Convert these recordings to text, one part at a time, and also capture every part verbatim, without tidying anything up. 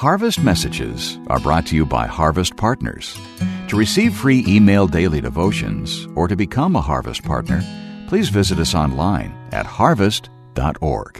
Harvest Messages are brought to you by Harvest Partners. To receive free email daily devotions or to become a Harvest Partner, please visit us online at harvest dot org.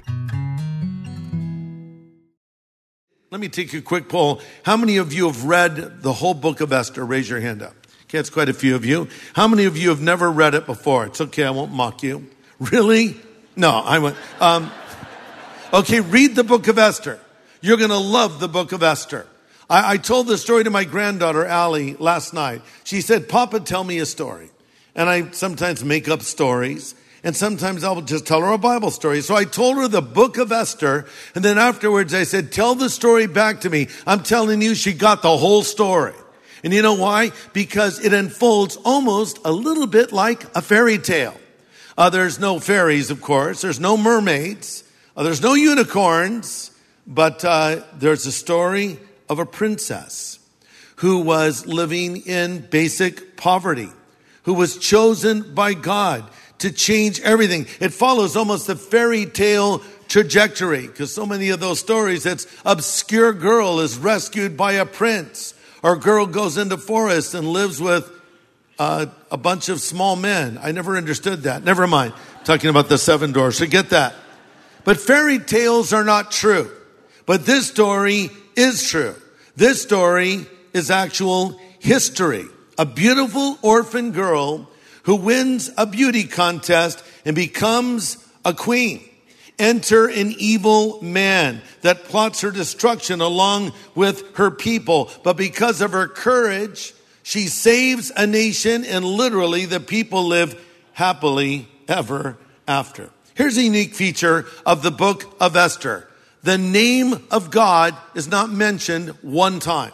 Let me take a quick poll. How many of you have read the whole book of Esther? Raise your hand up. Okay, it's quite a few of you. How many of you have never read it before? It's okay, I won't mock you. Really? No, I won't. Um, okay, read the book of Esther. You're going to love the book of Esther. I, I told the story to my granddaughter, Allie, last night. She said, Papa, tell me a story. And I sometimes make up stories. And sometimes I'll just tell her a Bible story. So I told her the book of Esther. And then afterwards I said, tell the story back to me. I'm telling you, she got the whole story. And you know why? Because it unfolds almost a little bit like a fairy tale. Uh, there's no fairies, of course. There's no mermaids. Uh, there's no unicorns. But uh, there's a story of a princess who was living in basic poverty, who was chosen by God to change everything. It follows almost a fairy tale trajectory, because so many of those stories, it's obscure girl is rescued by a prince, or girl goes into forest and lives with uh, a bunch of small men. I never understood that. Never mind. I'm talking about the seven doors. So get that. But fairy tales are not true. But this story is true. This story is actual history. A beautiful orphan girl who wins a beauty contest and becomes a queen. Enter an evil man that plots her destruction along with her people. But because of her courage, she saves a nation, and literally the people live happily ever after. Here's a unique feature of the book of Esther. The name of God is not mentioned one time.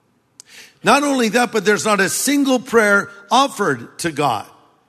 Not only that, but there's not a single prayer offered to God.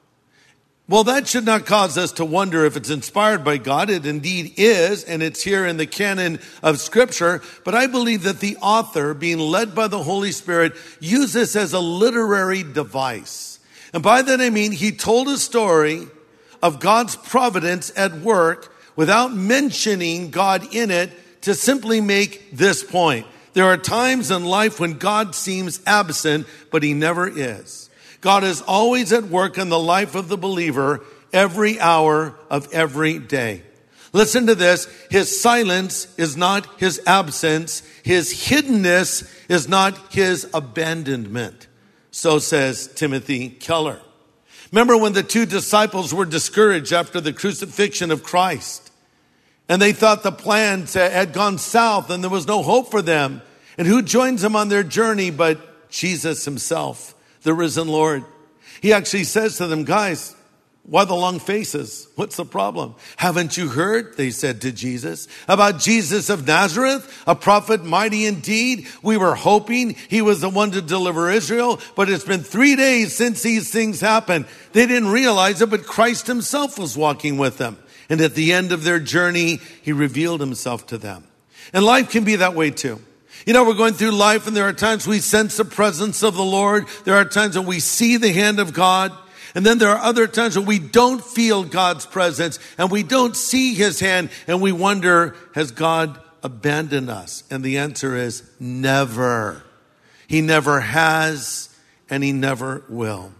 Well, that should not cause us to wonder if it's inspired by God. It indeed is, and it's here in the canon of Scripture. But I believe that the author, being led by the Holy Spirit, used this as a literary device. And by that I mean he told a story of God's providence at work without mentioning God in it, to simply make this point. There are times in life when God seems absent, but he never is. God is always at work in the life of the believer every hour of every day. Listen to this. His silence is not his absence. His hiddenness is not his abandonment. So says Timothy Keller. Remember when the two disciples were discouraged after the crucifixion of Christ? And they thought the plans had gone south and there was no hope for them. And who joins them on their journey but Jesus himself, the risen Lord? He actually says to them, guys, why the long faces? What's the problem? Haven't you heard, they said to Jesus, about Jesus of Nazareth, a prophet mighty indeed? We were hoping he was the one to deliver Israel, but it's been three days since these things happened. They didn't realize it, but Christ himself was walking with them. And at the end of their journey, he revealed himself to them. And life can be that way too. You know, we're going through life and there are times we sense the presence of the Lord. There are times when we see the hand of God. And then there are other times when we don't feel God's presence and we don't see his hand and we wonder, has God abandoned us? And the answer is never. He never has and he never will.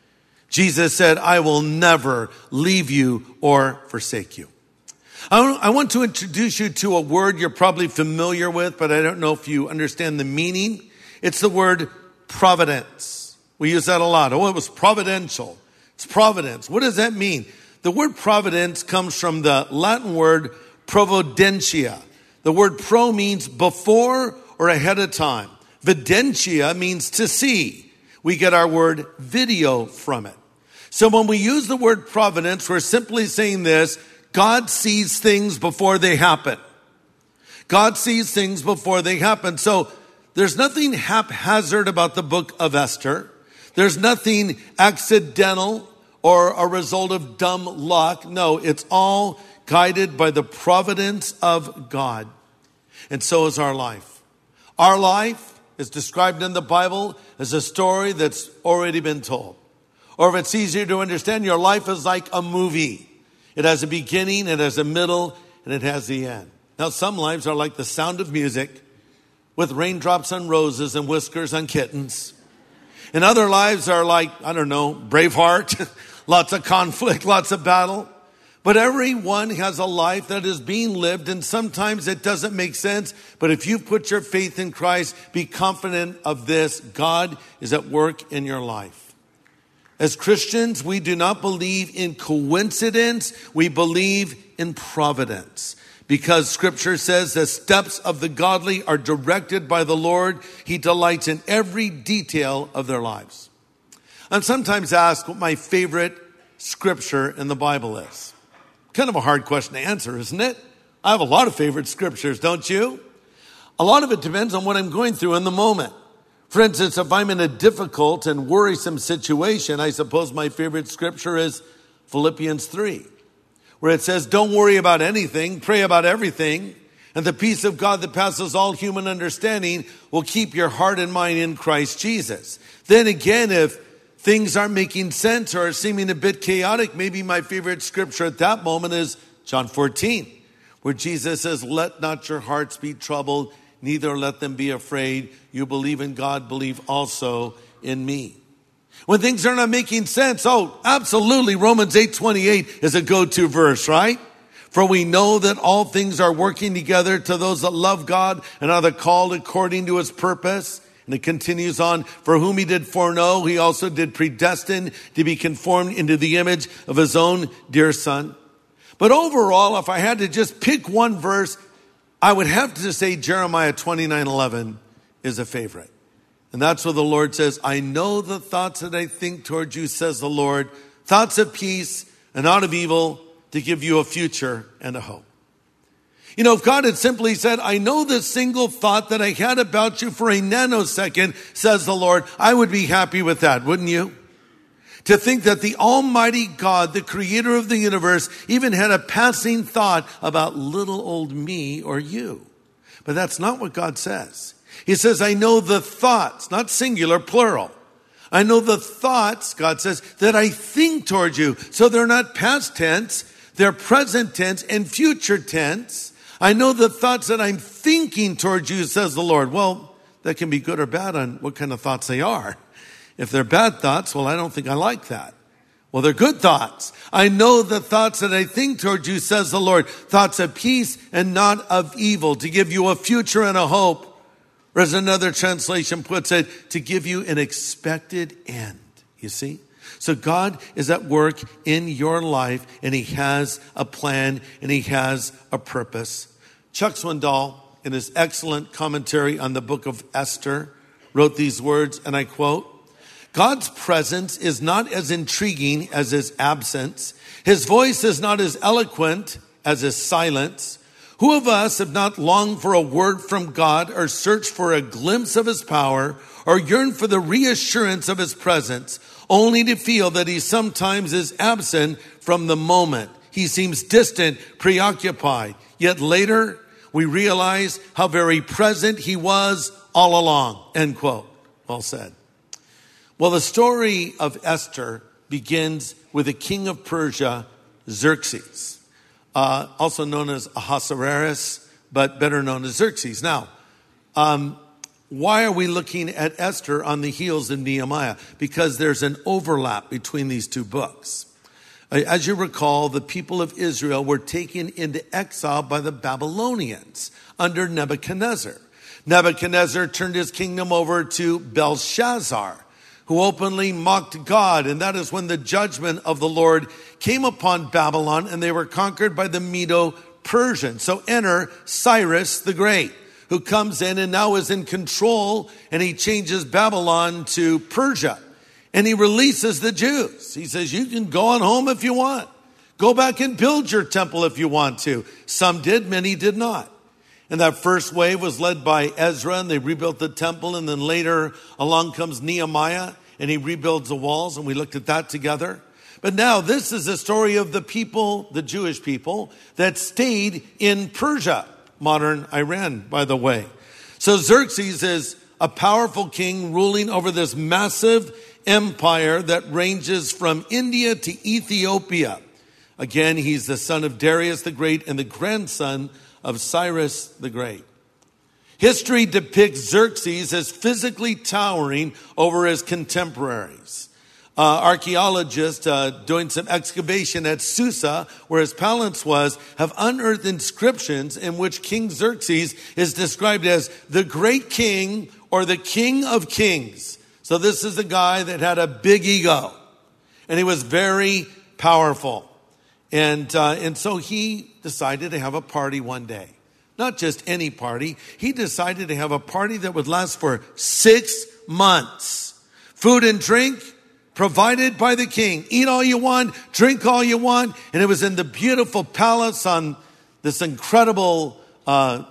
Jesus said, I will never leave you or forsake you. I want to introduce you to a word you're probably familiar with, but I don't know if you understand the meaning. It's the word providence. We use that a lot. Oh, it was providential. It's providence. What does that mean? The word providence comes from the Latin word providentia. The word pro means before or ahead of time. Videntia means to see. We get our word video from it. So when we use the word providence, we're simply saying this: God sees things before they happen. God sees things before they happen. So there's nothing haphazard about the book of Esther. There's nothing accidental or a result of dumb luck. No, it's all guided by the providence of God. And so is our life. Our life is described in the Bible as a story that's already been told. Or if it's easier to understand, your life is like a movie. It has a beginning, it has a middle, and it has the end. Now, some lives are like the sound of music. with raindrops on roses and whiskers on kittens. And other lives are like, I don't know, Braveheart, lots of conflict, lots of battle. But everyone has a life that is being lived, and sometimes it doesn't make sense. But if you put your faith in Christ, be confident of this: God is at work in your life. As Christians, we do not believe in coincidence. We believe in providence. Because Scripture says the steps of the godly are directed by the Lord. He delights in every detail of their lives. I'm sometimes asked what my favorite scripture in the Bible is. Kind of a hard question to answer, isn't it? I have a lot of favorite scriptures, don't you? A lot of it depends on what I'm going through in the moment. For instance, if I'm in a difficult and worrisome situation, I suppose my favorite scripture is Philippians three, where it says, don't worry about anything, pray about everything, and the peace of God that passes all human understanding will keep your heart and mind in Christ Jesus. Then again, if things aren't making sense or are seeming a bit chaotic, maybe my favorite scripture at that moment is John fourteen, where Jesus says, let not your hearts be troubled, neither let them be afraid. You believe in God, believe also in me. When things are not making sense, oh, absolutely, Romans eight twenty-eight is a go-to verse, right? For we know that all things are working together to those that love God and are the called according to his purpose. And it continues on, for whom he did foreknow, he also did predestine to be conformed into the image of his own dear son. But overall, if I had to just pick one verse, I would have to say Jeremiah twenty-nine eleven is a favorite. And that's where the Lord says, I know the thoughts that I think toward you, says the Lord, thoughts of peace and not of evil, to give you a future and a hope. You know, if God had simply said, I know the single thought that I had about you for a nanosecond, says the Lord, I would be happy with that, wouldn't you? To think that the Almighty God, the creator of the universe, even had a passing thought about little old me or you. But that's not what God says. He says, I know the thoughts, not singular, plural. I know the thoughts, God says, that I think toward you. So they're not past tense, they're present tense and future tense. I know the thoughts that I'm thinking towards you, says the Lord. Well, that can be good or bad on what kind of thoughts they are. If they're bad thoughts, well, I don't think I like that. Well, they're good thoughts. I know the thoughts that I think towards you, says the Lord. Thoughts of peace and not of evil, to give you a future and a hope. Or as another translation puts it, to give you an expected end. You see? So God is at work in your life, and he has a plan, and he has a purpose. Chuck Swindoll, in his excellent commentary on the book of Esther, wrote these words, and I quote, God's presence is not as intriguing as his absence. His voice is not as eloquent as his silence. Who of us have not longed for a word from God, or searched for a glimpse of his power, or yearned for the reassurance of his presence, only to feel that he sometimes is absent from the moment? He seems distant, preoccupied. Yet later, we realize how very present he was all along. End quote. Well said. Well, the story of Esther begins with the king of Persia, Xerxes, uh, also known as Ahasuerus, but better known as Xerxes. Now, um, why are we looking at Esther on the heels of Nehemiah? Because there's an overlap between these two books. As you recall, the people of Israel were taken into exile by the Babylonians under Nebuchadnezzar. Nebuchadnezzar turned his kingdom over to Belshazzar, who openly mocked God. And that is when the judgment of the Lord came upon Babylon, and they were conquered by the Medo-Persians. So enter Cyrus the Great, who comes in and now is in control, and he changes Babylon to Persia. And he releases the Jews. He says, you can go on home if you want. Go back and build your temple if you want to. Some did, many did not. And that first wave was led by Ezra, and they rebuilt the temple. And then later along comes Nehemiah, and he rebuilds the walls, and we looked at that together. But now this is the story of the people, the Jewish people, that stayed in Persia, modern Iran, by the way. So Xerxes is a powerful king ruling over this massive empire that ranges from India to Ethiopia. Again, he's the son of Darius the Great and the grandson of Cyrus the Great. History depicts Xerxes as physically towering over his contemporaries. Uh, archaeologists uh, doing some excavation at Susa, where his palace was, have unearthed inscriptions in which King Xerxes is described as the great king or the king of kings. So this is a guy that had a big ego, and he was very powerful. And uh, and so he decided to have a party one day. Not just any party. He decided to have a party that would last for six months. Food and drink provided by the king. Eat all you want, drink all you want. And it was in the beautiful palace on this incredible uh,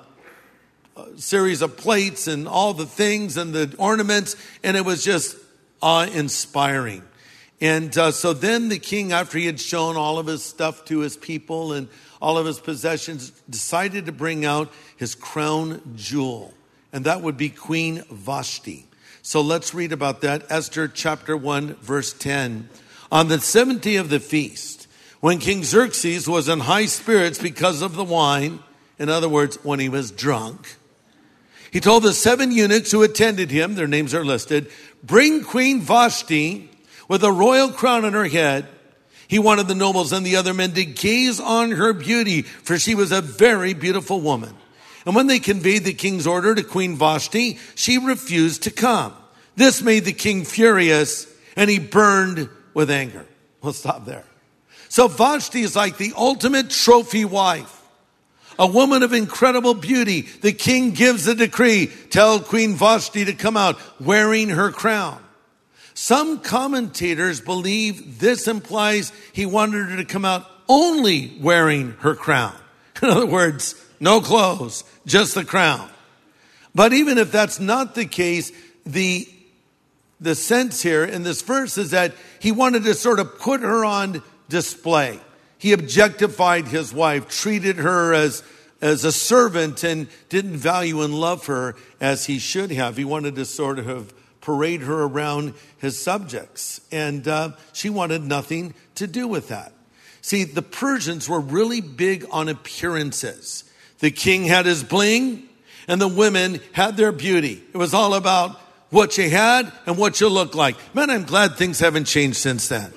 series of plates and all the things and the ornaments. And it was just awe-inspiring. And uh, so then the king, after he had shown all of his stuff to his people and all of his possessions, decided to bring out his crown jewel. And that would be Queen Vashti. So let's read about that. Esther chapter one, verse ten. On the seventh day of the feast, when King Xerxes was in high spirits because of the wine, in other words, when he was drunk, he told the seven eunuchs who attended him, their names are listed, bring Queen Vashti with a royal crown on her head. He wanted the nobles and the other men to gaze on her beauty, for she was a very beautiful woman. And when they conveyed the king's order to Queen Vashti, she refused to come. This made the king furious, and he burned with anger. We'll stop there. So Vashti is like the ultimate trophy wife, a woman of incredible beauty. The king gives a decree, tell Queen Vashti to come out wearing her crown. Some commentators believe this implies he wanted her to come out only wearing her crown. In other words, no clothes, just the crown. But even if that's not the case, the, the sense here in this verse is that he wanted to sort of put her on display. He objectified his wife, treated her as, as a servant, and didn't value and love her as he should have. He wanted to sort of parade her around his subjects. And uh, she wanted nothing to do with that. See, the Persians were really big on appearances. The king had his bling, and the women had their beauty. It was all about what you had and what you looked like. Man, I'm glad things haven't changed since then.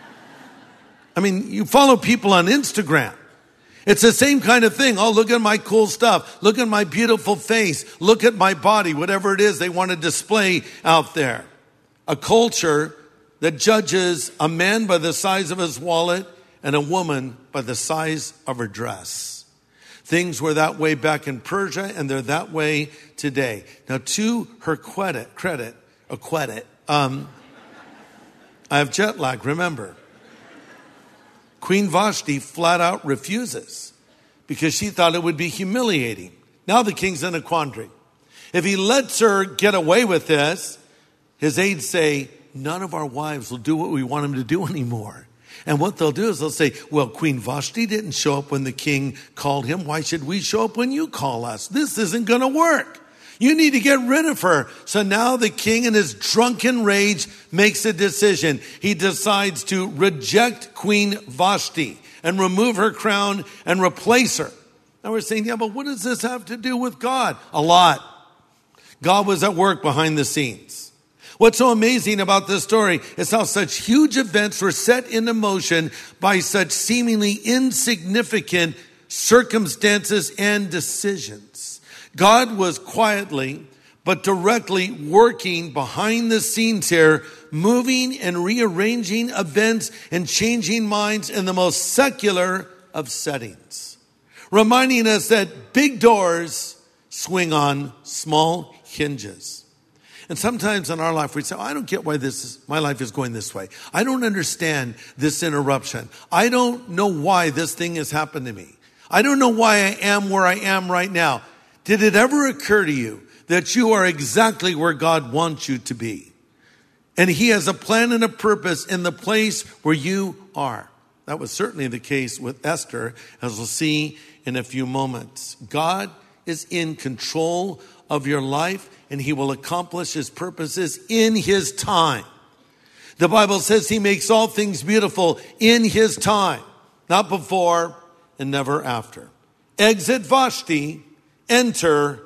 I mean, you follow people on Instagram. It's the same kind of thing. Oh, look at my cool stuff. Look at my beautiful face. Look at my body, whatever it is they want to display out there. A culture that judges a man by the size of his wallet and a woman by the size of her dress. Things were that way back in Persia, and they're that way today. Now, to her credit, credit, or credit, um, I have jet lag, remember. Queen Vashti flat out refuses because she thought it would be humiliating. Now the king's in a quandary. If he lets her get away with this, his aides say, none of our wives will do what we want them to do anymore. And what they'll do is they'll say, well, Queen Vashti didn't show up when the king called him. Why should we show up when you call us? This isn't going to work. You need to get rid of her. So now the king, in his drunken rage, makes a decision. He decides to reject Queen Vashti and remove her crown and replace her. Now we're saying, yeah, but what does this have to do with God? A lot. God was at work behind the scenes. What's so amazing about this story is how such huge events were set into motion by such seemingly insignificant circumstances and decisions. God was quietly but directly working behind the scenes here, moving and rearranging events and changing minds in the most secular of settings, reminding us that big doors swing on small hinges. And sometimes in our life we say, oh, I don't get why this is, my life is going this way. I don't understand this interruption. I don't know why this thing has happened to me. I don't know why I am where I am right now. Did it ever occur to you that you are exactly where God wants you to be? And he has a plan and a purpose in the place where you are. That was certainly the case with Esther, as we'll see in a few moments. God is in control of your life, and he will accomplish his purposes in his time. The Bible says he makes all things beautiful in his time, not before and never after. Exit Vashti, enter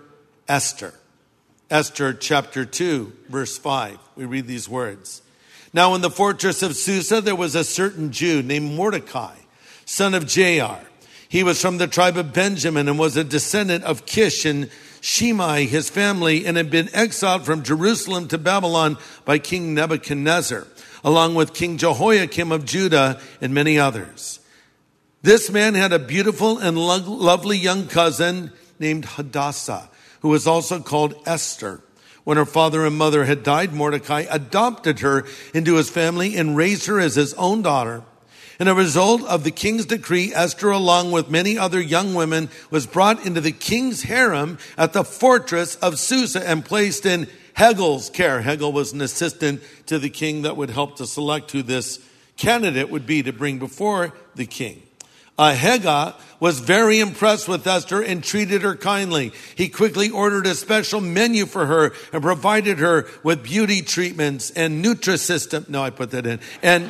Esther. Esther chapter two, verse five. We read these words. Now in the fortress of Susa, there was a certain Jew named Mordecai, son of Jair. He was from the tribe of Benjamin and was a descendant of Kish and Shimei, his family, and had been exiled from Jerusalem to Babylon by King Nebuchadnezzar, along with King Jehoiakim of Judah and many others. This man had a beautiful and lo- lovely young cousin named Hadassah, who was also called Esther. When her father and mother had died, Mordecai adopted her into his family and raised her as his own daughter. And a result of the king's decree, Esther, along with many other young women, was brought into the king's harem at the fortress of Susa and placed in Hegel's care. Hegel was an assistant to the king that would help to select who this candidate would be to bring before the king. Uh, Hegel was very impressed with Esther and treated her kindly. He quickly ordered a special menu for her and provided her with beauty treatments and Nutrisystem. No, I put that in. And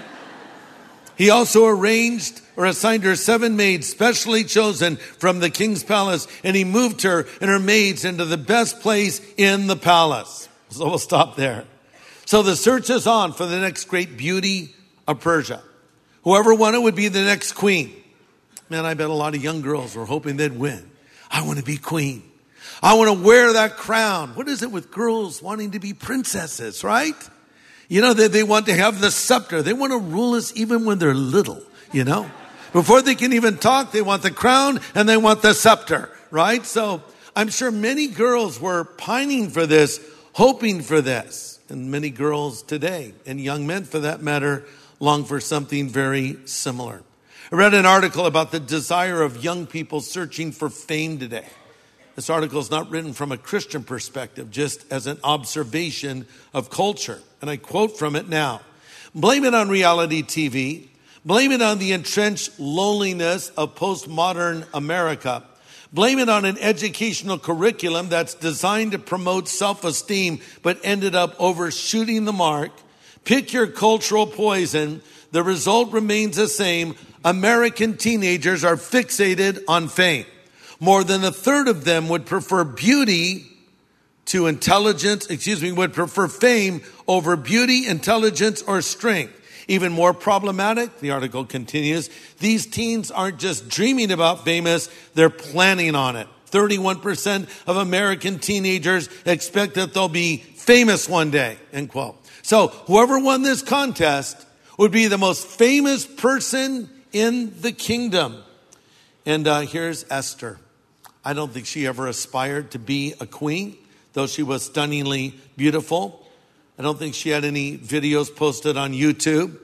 he also arranged or assigned her seven maids specially chosen from the king's palace, and he moved her and her maids into the best place in the palace. So we'll stop there. So the search is on for the next great beauty of Persia. Whoever won it would be the next queen. Man, I bet a lot of young girls were hoping they'd win. I want to be queen. I want to wear that crown. What is it with girls wanting to be princesses, right? You know, they, they want to have the scepter. They want to rule us even when they're little, you know. Before they can even talk, they want the crown and they want the scepter, right? So I'm sure many girls were pining for this, hoping for this. And many girls today, and young men for that matter, long for something very similar. I read an article about the desire of young people searching for fame today. This article is not written from a Christian perspective, just as an observation of culture. And I quote from it now. Blame it on reality T V. Blame it on the entrenched loneliness of postmodern America. Blame it on an educational curriculum that's designed to promote self-esteem, but ended up overshooting the mark. Pick your cultural poison. The result remains the same. American teenagers are fixated on fame. More than a third of them would prefer beauty to intelligence, excuse me, would prefer fame over beauty, intelligence, or strength. Even more problematic, the article continues, these teens aren't just dreaming about famous, they're planning on it. thirty-one percent of American teenagers expect that they'll be famous one day, end quote. So whoever won this contest would be the most famous person in the kingdom. And uh, here's Esther. I don't think she ever aspired to be a queen, though she was stunningly beautiful. I don't think she had any videos posted on YouTube.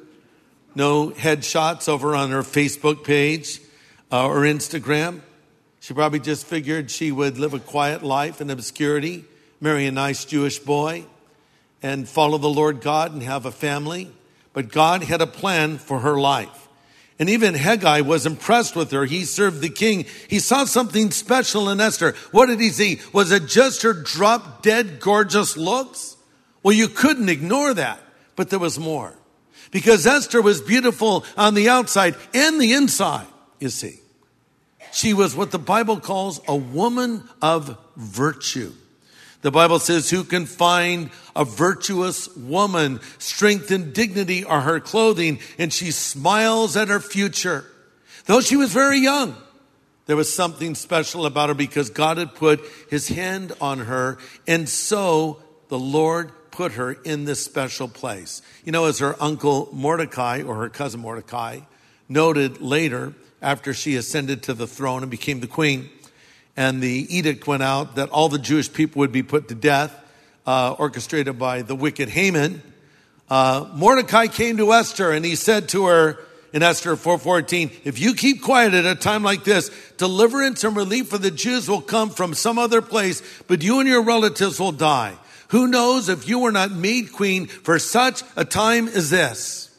No headshots over on her Facebook page uh, or Instagram. She probably just figured she would live a quiet life in obscurity, marry a nice Jewish boy, and follow the Lord God and have a family. But God had a plan for her life. And even Haggai was impressed with her. He served the king. He saw something special in Esther. What did he see? Was it just her drop dead gorgeous looks? Well, you couldn't ignore that. But there was more. Because Esther was beautiful on the outside and the inside, you see. She was what the Bible calls a woman of virtue. The Bible says, who can find a virtuous woman? Strength and dignity are her clothing, and she smiles at her future. Though she was very young, there was something special about her because God had put his hand on her, and so the Lord put her in this special place. You know, as her uncle Mordecai, or her cousin Mordecai, noted later, after she ascended to the throne and became the queen, and the edict went out that all the Jewish people would be put to death, uh, orchestrated by the wicked Haman. Uh, Mordecai came to Esther and he said to her in Esther four fourteen, if you keep quiet at a time like this, deliverance and relief for the Jews will come from some other place, but you and your relatives will die. Who knows if you were not made queen for such a time as this?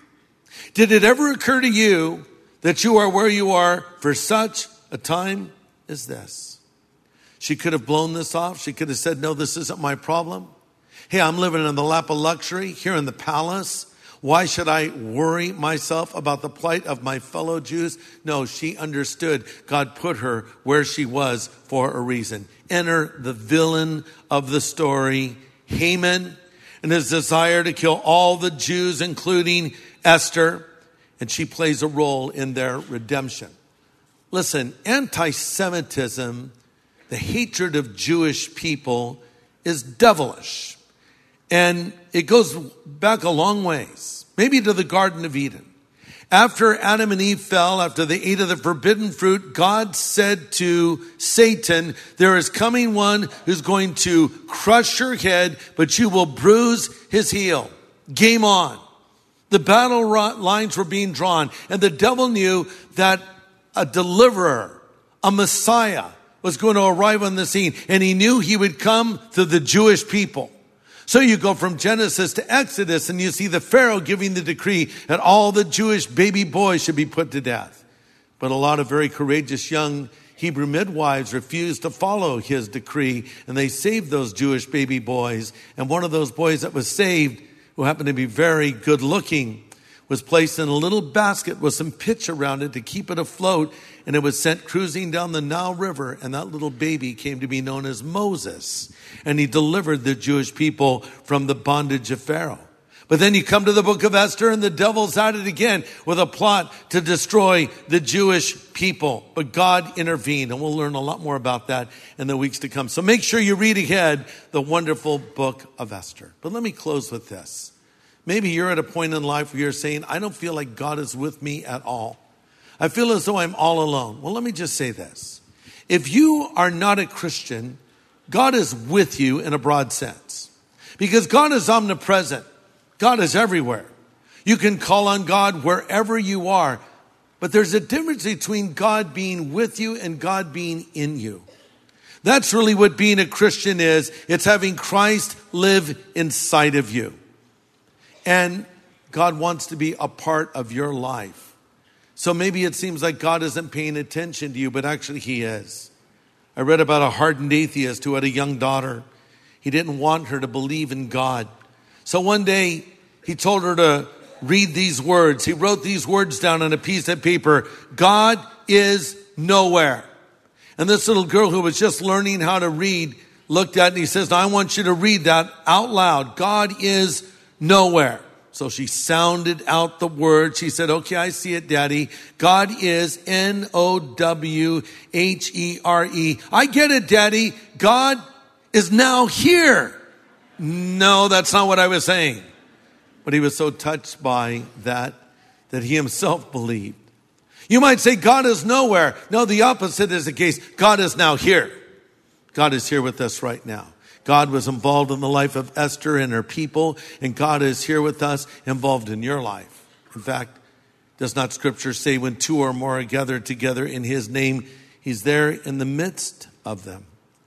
Did it ever occur to you that you are where you are for such a time is this? She could have blown this off. She could have said, no, this isn't my problem. Hey, I'm living in the lap of luxury here in the palace. Why should I worry myself about the plight of my fellow Jews? No, she understood God put her where she was for a reason. Enter the villain of the story, Haman, and his desire to kill all the Jews, including Esther, and she plays a role in their redemption. Listen, anti-Semitism, the hatred of Jewish people, is devilish. And it goes back a long ways, maybe to the Garden of Eden. After Adam and Eve fell, after they ate of the forbidden fruit, God said to Satan, there is coming one who's going to crush your head, but you will bruise his heel. Game on. The battle lines were being drawn, and the devil knew that a deliverer, a Messiah, was going to arrive on the scene, and he knew he would come to the Jewish people. So you go from Genesis to Exodus, and you see the Pharaoh giving the decree that all the Jewish baby boys should be put to death. But a lot of very courageous young Hebrew midwives refused to follow his decree, and they saved those Jewish baby boys. And one of those boys that was saved, who happened to be very good looking, was placed in a little basket with some pitch around it to keep it afloat, and it was sent cruising down the Nile River, and that little baby came to be known as Moses, and he delivered the Jewish people from the bondage of Pharaoh. But then you come to the book of Esther, and the devil's at it again with a plot to destroy the Jewish people. But God intervened, and we'll learn a lot more about that in the weeks to come. So make sure you read ahead the wonderful book of Esther. But let me close with this. Maybe you're at a point in life where you're saying, I don't feel like God is with me at all. I feel as though I'm all alone. Well, let me just say this. If you are not a Christian, God is with you in a broad sense. Because God is omnipresent. God is everywhere. You can call on God wherever you are. But there's a difference between God being with you and God being in you. That's really what being a Christian is. It's having Christ live inside of you. And God wants to be a part of your life. So maybe it seems like God isn't paying attention to you, but actually he is. I read about a hardened atheist who had a young daughter. He didn't want her to believe in God. So one day he told her to read these words. He wrote these words down on a piece of paper. God is nowhere. And this little girl who was just learning how to read looked at it and he says, now I want you to read that out loud. God is nowhere. So she sounded out the word. She said, okay, I see it, Daddy. God is N O W H E R E. I get it, Daddy. God is now here. No, that's not what I was saying. But he was so touched by that, that he himself believed. You might say God is nowhere. No, the opposite is the case. God is now here. God is here with us right now. God was involved in the life of Esther and her people, and God is here with us, involved in your life. In fact, does not Scripture say when two or more are gathered together in his name, he's there in the midst of them.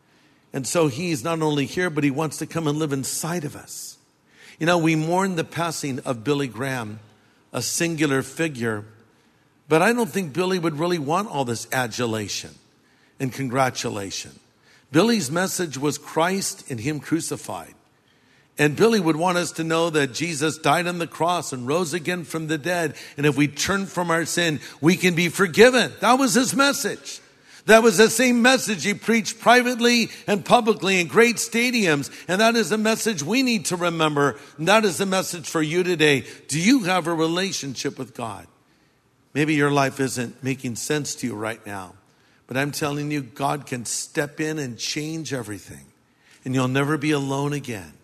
And so he's not only here, but he wants to come and live inside of us. You know, we mourn the passing of Billy Graham, a singular figure, but I don't think Billy would really want all this adulation and congratulation. Billy's message was Christ and him crucified. And Billy would want us to know that Jesus died on the cross and rose again from the dead. And if we turn from our sin, we can be forgiven. That was his message. That was the same message he preached privately and publicly in great stadiums. And that is a message we need to remember. And that is the message for you today. Do you have a relationship with God? Maybe your life isn't making sense to you right now. But I'm telling you, God can step in and change everything. And you'll never be alone again.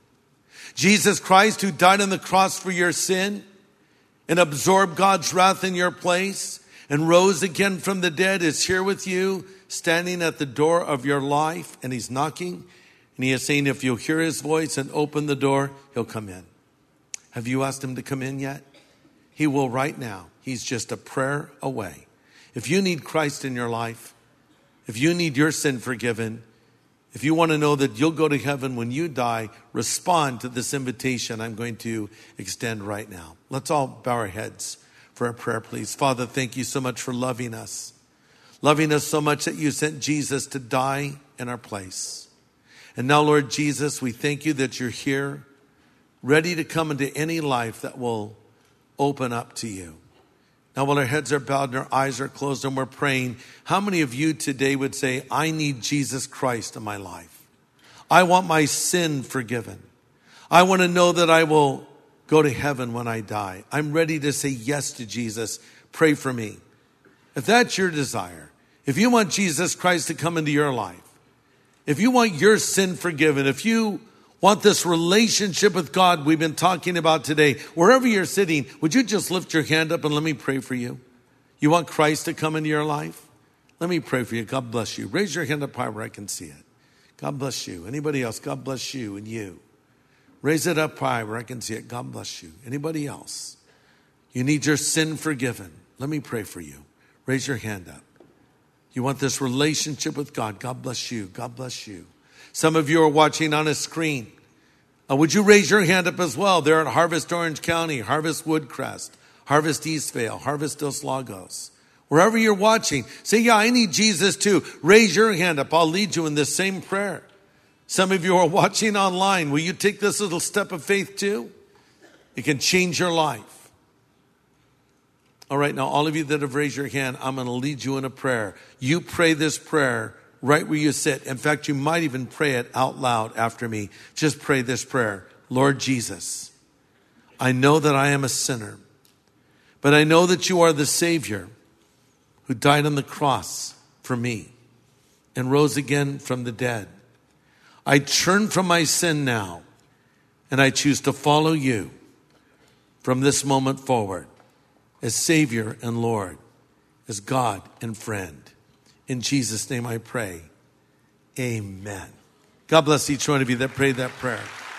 Jesus Christ, who died on the cross for your sin and absorbed God's wrath in your place and rose again from the dead, is here with you, standing at the door of your life. And he's knocking. And he is saying, if you'll hear his voice and open the door, he'll come in. Have you asked him to come in yet? He will right now. He's just a prayer away. If you need Christ in your life, if you need your sin forgiven, if you want to know that you'll go to heaven when you die, respond to this invitation I'm going to extend right now. Let's all bow our heads for a prayer, please. Father, thank you so much for loving us. Loving us so much that you sent Jesus to die in our place. And now, Lord Jesus, we thank you that you're here, ready to come into any life that will open up to you. Now, while our heads are bowed and our eyes are closed and we're praying, how many of you today would say, I need Jesus Christ in my life? I want my sin forgiven. I want to know that I will go to heaven when I die. I'm ready to say yes to Jesus. Pray for me. If that's your desire, if you want Jesus Christ to come into your life, if you want your sin forgiven, if you want this relationship with God we've been talking about today, wherever you're sitting, would you just lift your hand up and let me pray for you? You want Christ to come into your life? Let me pray for you. God bless you. Raise your hand up high where I can see it. God bless you. Anybody else? God bless you and you. Raise it up high where I can see it. God bless you. Anybody else? You need your sin forgiven. Let me pray for you. Raise your hand up. You want this relationship with God. God bless you. God bless you. Some of you are watching on a screen. Uh, would you raise your hand up as well? They're at Harvest Orange County, Harvest Woodcrest, Harvest Eastvale, Harvest Dos Lagos. Wherever you're watching, say, yeah, I need Jesus too. Raise your hand up. I'll lead you in this same prayer. Some of you are watching online. Will you take this little step of faith too? It can change your life. All right, now all of you that have raised your hand, I'm going to lead you in a prayer. You pray this prayer right where you sit. In fact, you might even pray it out loud after me. Just pray this prayer. Lord Jesus, I know that I am a sinner, but I know that you are the Savior who died on the cross for me and rose again from the dead. I turn from my sin now, and I choose to follow you from this moment forward as Savior and Lord, as God and friend. In Jesus' name I pray. Amen. God bless each one of you that prayed that prayer.